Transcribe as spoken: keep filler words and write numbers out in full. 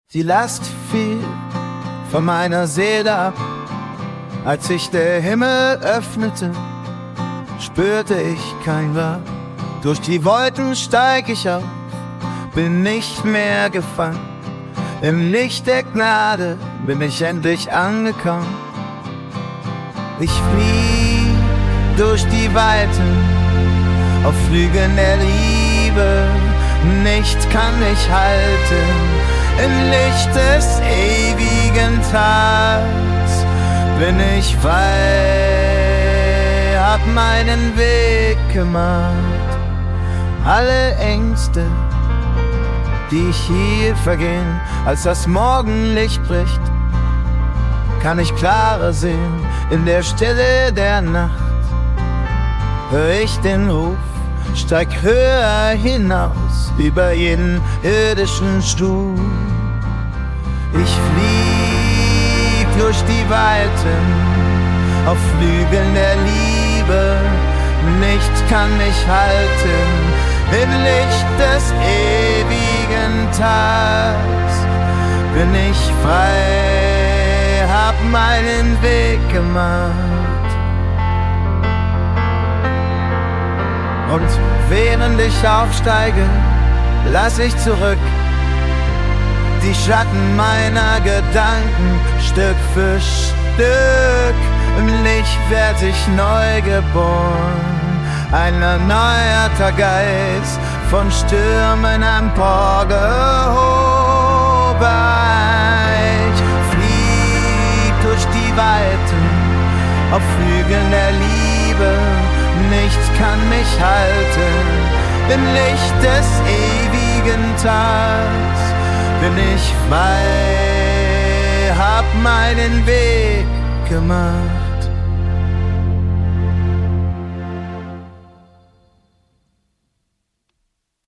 Die Last fiel von meiner Seele ab, als sich der Himmel öffnete, spürte ich kein Wort. Durch die Wolken steig ich auf, bin nicht mehr gefangen. Im Licht der Gnade bin ich endlich angekommen. Ich flieh durch die Weiten auf Flügeln der Liebe, nichts kann mich halten. Im Licht des ewigen Tags bin ich frei, hab meinen Weg gemacht. Alle Ängste, die ich hier vergehen, als das Morgenlicht bricht, kann ich klarer sehen. In der Stille der Nacht hör ich den Ruf, steig höher hinaus über jeden irdischen Stuhl. Ich flieg durch die Weiten auf Flügeln der Liebe, nichts kann mich halten. Im Licht des ewigen Tags bin ich frei, hab meinen Weg gemacht. Und während ich aufsteige, lass ich zurück die Schatten meiner Gedanken Stück für Stück. Im Licht werd ich neu geboren, ein erneuerter Geist, von Stürmen emporgehoben. Ich flieg durch die Weiten auf Flügeln der Liebe, nichts kann mich halten. Im Licht des ewigen Tags bin ich frei, hab meinen Weg gemacht.